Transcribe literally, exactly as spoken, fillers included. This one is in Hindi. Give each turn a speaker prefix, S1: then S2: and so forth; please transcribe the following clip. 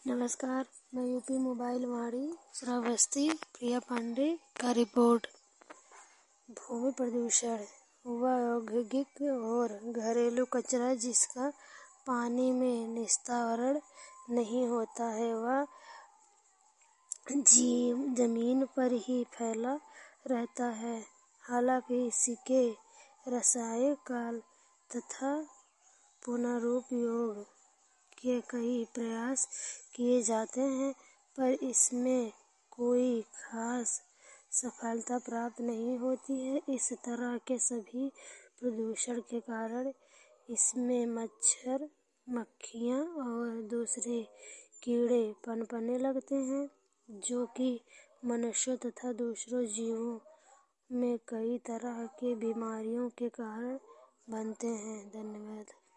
S1: नमस्कार, मैं यूपी मोबाइल वाणी श्रावस्ती प्रिया पांडे का रिपोर्ट। भूमि प्रदूषण वह औद्योगिक और घरेलू कचरा जिसका पानी में निस्तारण नहीं होता है, वह जमीन पर ही फैला रहता है। हालांकि इसके रासायनिक तथा पुनरुपयोग के कई प्रयास किए जाते हैं, पर इसमें कोई खास सफलता प्राप्त नहीं होती है। इस तरह के सभी प्रदूषण के कारण इसमें मच्छर, मक्खियाँ और दूसरे कीड़े पनपने लगते हैं, जो कि मनुष्यों तथा दूसरे जीवों में कई तरह की बीमारियों के कारण बनते हैं। धन्यवाद।